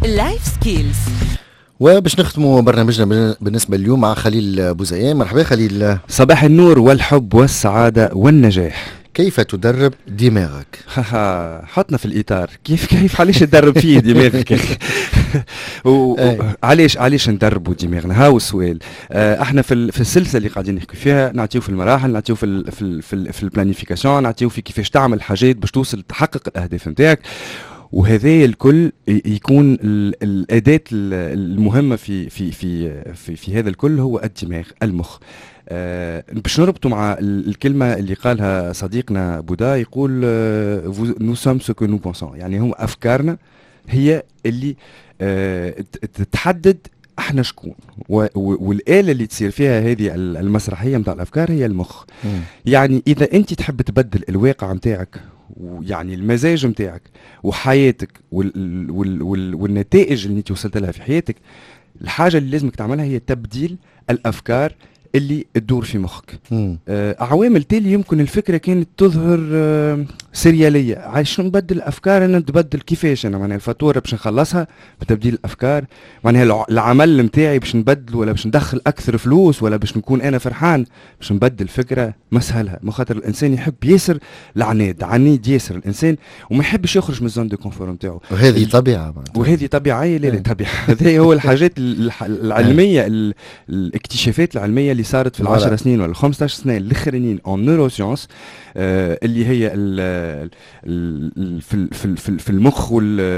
لايف سكيلز. وباش نختموا برنامجنا بالنسبة اليوم مع خليل بوزيان. مرحبا خليل. صباح النور والحب والسعادة والنجاح. كيف تدرب دماغك؟ حطنا في الإطار. كيف علاش تدرب فيه دماغك؟ علاش ندربوا دماغنا؟ هاو السؤال. احنا في السلسلة اللي قاعدين نحكي فيها نعطيو في المراحل، نعطيو في البلانيفيكاسيون، نعطيو في كيفاش تعمل حاجات باش توصل تحقق الأهداف نتاعك. وهذا الكل يكون الأداة المهمة في هذا الكل هو الدماغ، المخ. باش نربطوا مع الكلمة اللي قالها صديقنا بودا، يقول nous sommes ce que nous pensons، يعني هم أفكارنا هي اللي تحدد احنا شكون، والآلة اللي تصير فيها هذه المسرحية متاع الأفكار هي المخ. يعني إذا أنت تحب تبدل الواقع متاعك، ويعني المزاج متاعك وحياتك والنتائج اللي انت وصلت لها في حياتك، الحاجة اللي لازمك تعملها هي تبديل الأفكار اللي تدور في مخك. عوامل تالي يمكن الفكرة كانت تظهر سريالية. عايش نبدل الأفكار، أنا نتبدل كيفاش؟ أنا معناها الفاتورة باش نخلصها بتبديل الأفكار، معناها العمل متاعي باش نبدل، ولا باش ندخل أكثر فلوس، ولا باش نكون أنا فرحان، باش نبدل فكرة مسهلها. مخاطر الإنسان يحب ياسر العناد، عنيد ياسر الإنسان، وما يحبش يخرج من الزون دو كونفور نتاعو. وهذه طبيعة، وهذه طبيعية. لا طبيعة. هذه هو الحاجات العلمية، الاكتشافات العلمية اللي صارت في 10 سنين ولا 15 سنة الاخرانيين en neuroscience، اللي هي في المخ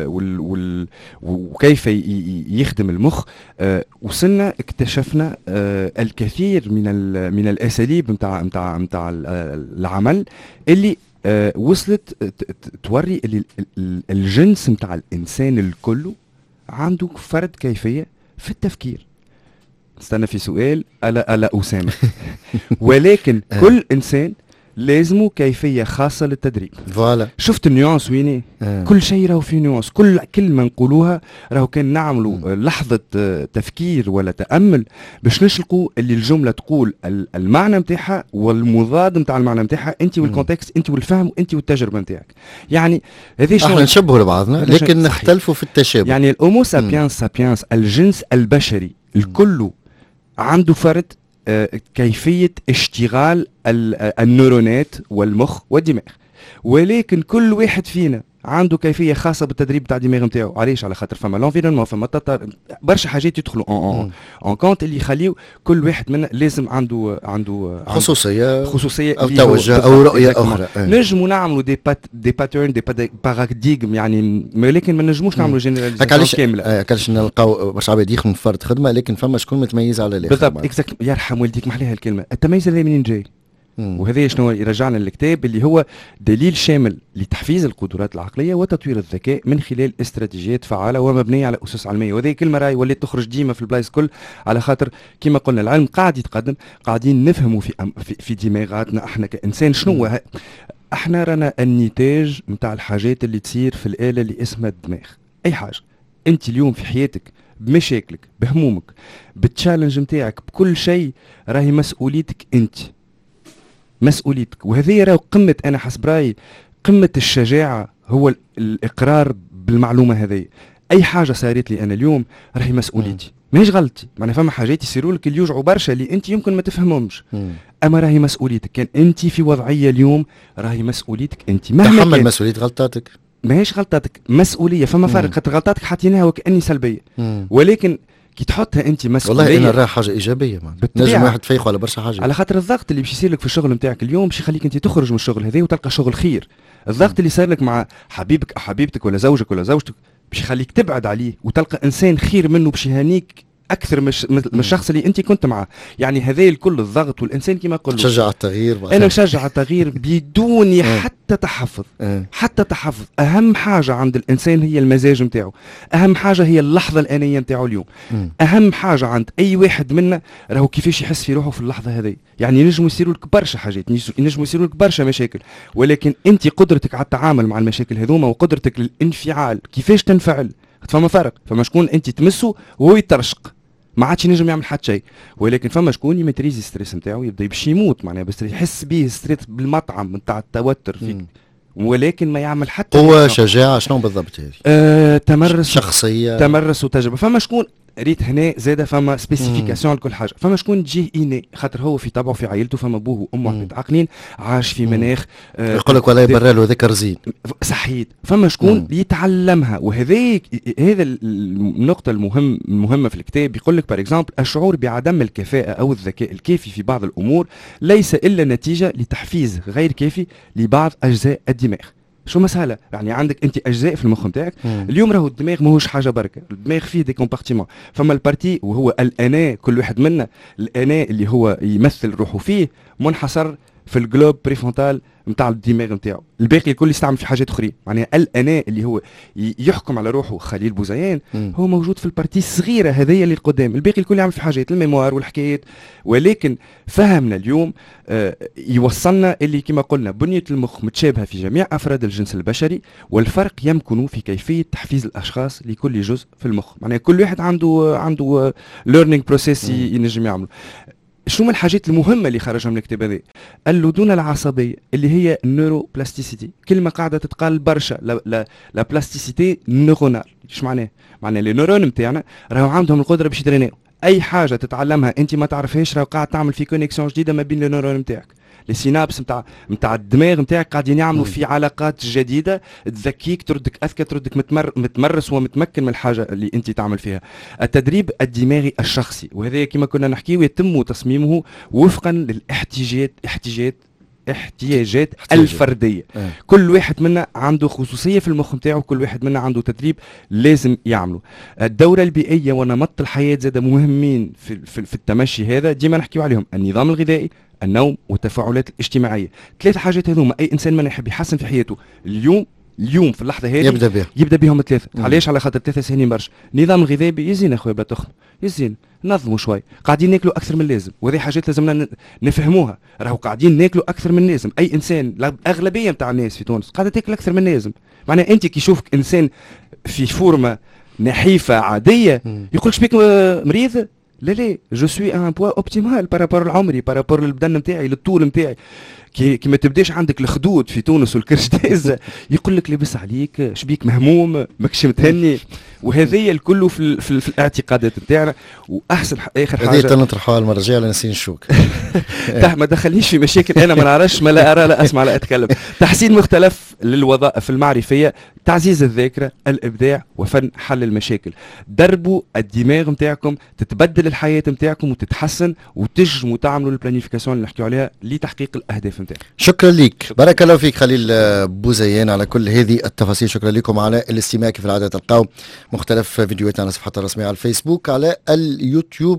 وكيف يخدم المخ. وصلنا اكتشفنا الكثير من الاساليب متاع العمل اللي وصلت توري اللي الجنس متاع الانسان الكل عنده فرد كيفية في التفكير. استنى في سؤال ألا أسامة. ولكن كل إنسان لازمه كيفية خاصة للتدريب. فوالا. شفت النيوانس ويني؟ كل شيء راهو في نيوانس. كل كلمة نقولوها راهو كان نعملوا لحظة تفكير ولا تأمل باش نشلقوا اللي الجملة تقول المعنى متاعها والمضاد متاع المعنى متاعها، انت والكونتكست، انت والفهم، انت والتجربة متاعك. يعني هذه شنو؟ احنا نشبهوا لبعضنا لكن نختلفوا في التشابه. يعني الأومو سابيانس الجنس البشري الكل عنده فرد كيفية اشتغال النيورونات والمخ والدماغ، ولكن كل واحد فينا عنده كيفية خاصة بالتدريب تاع الدماغ نتاعو. علاش؟ على خاطر فما لونفيرونمون، فما برشا حاجات يدخلوا اون كونت اللي يخليو كل واحد منا لازم عنده خصوصية او توجه او رؤية اخرى. نجموا نعملوا دي باترن، دي باراديغم، يعني ولكن ما نجموش نعملوا جينيراليزاسيون كاملة. علاش نلقاو برشا عباد يخدموا في فرد خدمة، لكن فما شكون متميز على الاخر. بالضبط. يرحم والديك محليها الكلمة. التميز هذا منين جاي؟ وهذا شنو يرجعنا للكتاب اللي هو دليل شامل لتحفيز القدرات العقلية وتطوير الذكاء من خلال استراتيجيات فعالة ومبنية على أسس علمية. وهذه كلمة راي ولات تخرج ديما في البلايص كل، على خاطر كما قلنا العلم قاعد يتقدم، قاعدين نفهموا في دماغاتنا احنا كإنسان شنو هو. احنا رانا النتاج متاع الحاجات اللي تصير في الآلة اللي اسمها الدماغ. أي حاجة أنت اليوم في حياتك بمشاكلك، بهمومك، بالتشالنج متاعك، بكل شيء، راهي مسؤوليتك أنت، مسؤوليتك. وهذه راهو قمة، أنا حسب رأيي قمة الشجاعة هو الإقرار بالمعلومة هذه. أي حاجة صارت لي أنا اليوم راهي مسؤوليتي، ماهيش غلطي. معناها فما حاجات يصيروا لك اللي يوجعوا برشا اللي أنت يمكن ما تفهمهمش، أما راهي مسؤوليتك. كان أنت في وضعية اليوم راهي مسؤوليتك أنت، مهما تحمل مسؤولية غلطاتك. ماهيش غلطاتك، مسؤولية. فما فرق، خاطر غلطاتك حاطينها وكأني سلبية، ولكن كي تحطها انت مسؤوليه. والله انا راه حاجه ايجابيه، نجم واحد تفيقوا على برشا حاجات، على خاطر الضغط اللي باش يصير لك في الشغل نتاعك اليوم باش يخليك انت تخرج من الشغل هذا وتلقى شغل خير. الضغط اللي صار لك مع حبيبك او حبيبتك ولا زوجك ولا زوجتك باش يخليك تبعد عليه وتلقى انسان خير منه باش يهانيك اكثر من الشخص اللي انت كنت معه. يعني هذا الكل الضغط، والانسان كما قلنا تشجع التغيير. انا نشجع التغيير بدون حتى تحفظ. حتى تحفظ. اهم حاجه عند الانسان هي المزاج نتاعو، اهم حاجه هي اللحظه الانيه نتاعو اليوم. اهم حاجه عند اي واحد منا راهو كيفاش يحس في روحه في اللحظه هذه. يعني نجموا يصيروا لك برشا حاجات، نجموا يصيروا لك برشا مشاكل، ولكن انت قدرتك على التعامل مع المشاكل هذوما وقدرتك للانفعال، كيفاش تنفعل. فما فرق، فما شكون انت تمسه وهو يترشق ما عادش ينجم يعمل حتى شيء، ولكن فما شكون يمتريزي ستريس نتاعو، يبدا يمشي يموت معناها بس يحس به ستريس بالمطعم نتاع التوتر فيك ولكن ما يعمل حتى قوة شجاعة شنو بالضبط هذه؟ تمرس شخصية، تمرس وتجربة. فما شكون ريت هنا زاده فما سبيسيفيكاسيون لكل حاجه. فما شكون تجيه ايني خاطر هو في طبعه في عائلته فما ابوه وامه متعاقلين، عاش في مناخ يقول لك ولا يبرر له ذكر زين صحيت. فما شكون يتعلمها. وهذا هذا النقطه المهمه في الكتاب. يقول لك بار اكزومبل الشعور بعدم الكفاءه او الذكاء الكافي في بعض الامور ليس الا نتيجه لتحفيز غير كافي لبعض اجزاء الدماغ. شو مسألة؟ يعني عندك انت اجزاء في المخ نتاعك. اليوم راهو الدماغ ماهوش حاجه بركه، الدماغ فيه دي كومبارتيمون. فما البارتي وهو الانا، كل واحد منا الانا اللي هو يمثل روحه فيه منحصر في الجلوب بريفونتال نتاع الدماغ نتاعو. الباقي الكل يستعمل في حاجات اخرى. معناها الانا اللي هو يحكم على روحه خليل بوزيان هو موجود في البارتي الصغيره هذيا اللي قدام. الباقي الكل يعمل في حاجات الميموار والحكايات. ولكن فهمنا اليوم يوصلنا اللي كما قلنا بنيه المخ متشابهه في جميع افراد الجنس البشري، والفرق يمكن في كيفيه تحفيز الاشخاص لكل جزء في المخ. معناها كل واحد عنده ليرنينج بروسيس ينجم يعمله. شو من الحاجات المهمة اللي خرجها من الكتاب هذا؟ اللدونة العصبية اللي هي النيورو بلاستيسيتي، كلمة قاعدة تتقال برشا. لا بلاستيسيتي نيورونال. ايش معناه؟ معناه لي نيورون نتاعنا راهو عندهم القدرة باش يترينيو. أي حاجة تتعلمها أنت ما تعرفهاش راهو قاعد تعمل في كونيكسيون جديدة ما بين النيورون نتاعك. السينابس نتاع الدماغ نتاعك قاعدين يعملوا في علاقات جديده تذكيك، تردك اذكى، تردك متمرس ومتمكن من الحاجه اللي انت تعمل فيها. التدريب الدماغي الشخصي، وهذا كما كنا نحكيه يتم تصميمه وفقا للاحتياجات الفرديه. كل واحد منا عنده خصوصيه في المخ نتاعو، كل واحد منا عنده تدريب لازم يعمله. الدوره البيئيه ونمط الحياه زاد مهمين في التمشي هذا. ديما نحكيو عليهم: النظام الغذائي، النوم، والتفاعلات الاجتماعيه. ثلاث حاجات هذوما اي انسان من يحب يحسن في حياته اليوم في اللحظه هذه يبدا بهم ثلاثه. علاش؟ على خاطر ثلاثه سهلين برشا. النظام الغذائي يزين اخويا بلا تخم، يزين نظموا شوي. قاعدين ناكلوا اكثر من اللازم، وهذه حاجات لازمنا نفهموها. راهو قاعدين ناكلوا اكثر من اللازم. اي انسان، الاغلبيه نتاع الناس في تونس قاعده تاكل اكثر من اللازم. معناها انت كي يشوفك انسان في فورمه نحيفه عاديه يقولك شبيك مريض؟ لا جو سوي ان بوا اوبتيمال بارابور لعمري، بارابور للبدن نتاعي، للطول نتاعي. كي ما تبداش عندك الخدود في تونس والكرش داز يقول لك لابس عليك، شبيك مهموم، ماكش متهني. وهذه الكل في الاعتقادات نتاعنا. واحسن اخر حاجه هذه نطرحها المره الجايه على نسين الشوك. ما دخلنيش في مشاكل انا ما نعرفش، ما لا ارى لا اسمع لا اتكلم. تحسين مختلف للوظائف المعرفيه، تعزيز الذاكره، الابداع، وفن حل المشاكل. دربوا الدماغ نتاعكم، تتبدل الحياه نتاعكم وتتحسن، وتجموا تعملوا البلانيفيكاسيون اللي نحكيو عليها لتحقيق الاهداف نتاعكم. شكرا لك، بارك الله فيك خليل بوزيان على كل هذه التفاصيل. شكرا لكم على الاستماع. كيف العاده تلقاو مختلف فيديوهاتنا على صفحتنا الرسميه على الفيسبوك، على اليوتيوب.